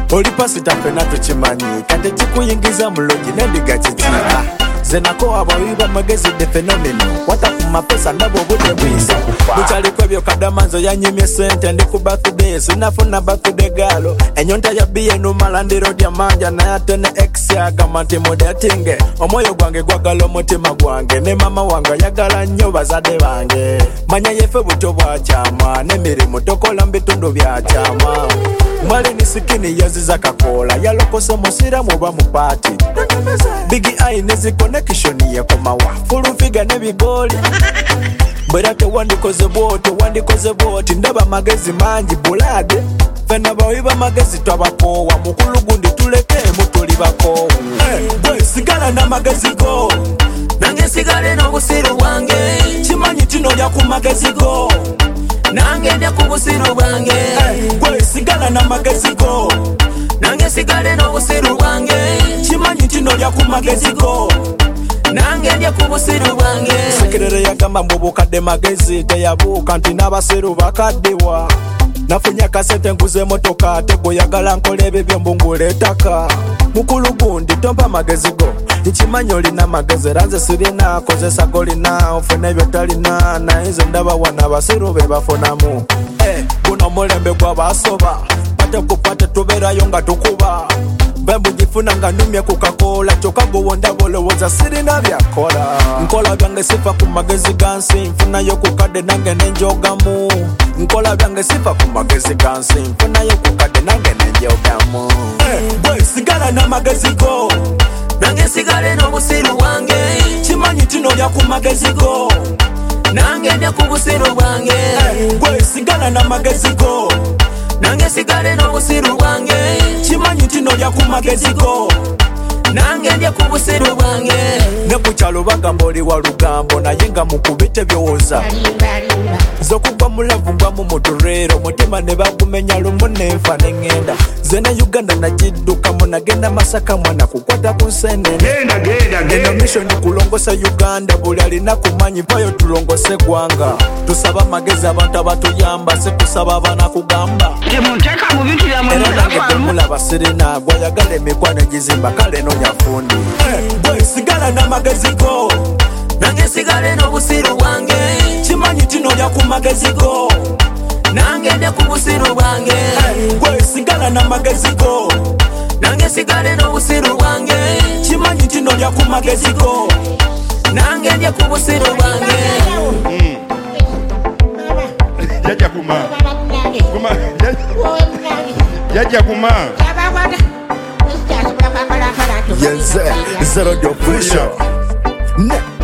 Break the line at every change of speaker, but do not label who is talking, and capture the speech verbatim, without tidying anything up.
Oli pasita fena tuchimanyi kate chikuyingiza muloji nendiga chichira zenako abawiba magezi de fenomeno watafuma pesa ndabo bude bwisa buchali kwebyo kadamanzo yanyimye sente ndi ku birthday sinafuna birthday galo enyonta ya biye no malandiro dia manja na yatene ex ya gamati modatinge omoyo gwange gwagalo mutima gwange ne mama wanga yagala nnyo bazade bange manya yefe buto bwa chama ne mirimo tokola mbitundu bya chama mwali ni sikini yaziza kakola yalokose musira muba mu party bigi eye nezi connection ya komawa fulu figa ne bigoli Berate wandikoze bote wandikoze bote ndaba magezi manji bulade fena bawiba magezi twabakowa mukulu gundi tuleke mutuli bakowa boy sigala na magezi go nange sigale no busiru wange chimanyi tino ya ku magezi go nange ndya ku busiru wange boy sigala na magezi go nange sigale no busiru wange chimanyi tino ya ku magezi go nange ndya ku busiru wange sekirere yagamba mbubukadde magezi teyabuuka nti n'abasiru bakaddiwa nafunya kasente nguze motoka tego yagala nkole ebyo mbungule ettaka mukulu gundi tompa magezi go nkimanyi olina magezi ranze sirina kozesa golina ofuna ebyo talina naye ndaba wana abasiru be bafunamu eh, guno mulembe gw'abasoba pate kupate tubeerayo nga tukuba bembu jifuna nga numye kukakola choka gowonda bolowooza sirina byakola nkola byange sifa ku magezi gansi nfuna yo kukadde nange nenjogamu nkola byange sifa ku magezi gansi nfuna yo kukadde nange nenjogamu boy sigala na magezi go nange sigale no busiru wange chimanyi tino lya ku magezi go nange ndya ku busiru wange boy sigala na magezi go nange sigale no busiru wange chimanyi tino lya ku magezi go nange ndya ku busiru wange ne kukyalo bagamba oli wa lugambo naye nga mukubite byowoza zokugwa mulavu ngwamu muturero mutima ne bagumenya lumu nenfa nengenda zena Uganda najiddukamu nagenda Masaka mwana kukwata ku nsenene eno mission kulongosa Uganda buli alina kumanyi mpayo tulongose gwanga tusaba magezi abantu abatuyamba situsaba abaana kugamba
temunteka mu bintu bya
mwana basirina gwayagala emikwano egizimba kale no nyafundi boy sigala na magezi go nange sigale no busiru wange chimanyi tino lya ku magezi go nange ndya ku busiru wange boy sigala na magezi go nange sigale no busiru wange chimanyi tino lya ku magezi go nange ndya ku busiru wange
jaja kuma kuma jaja kuma
yes zero the official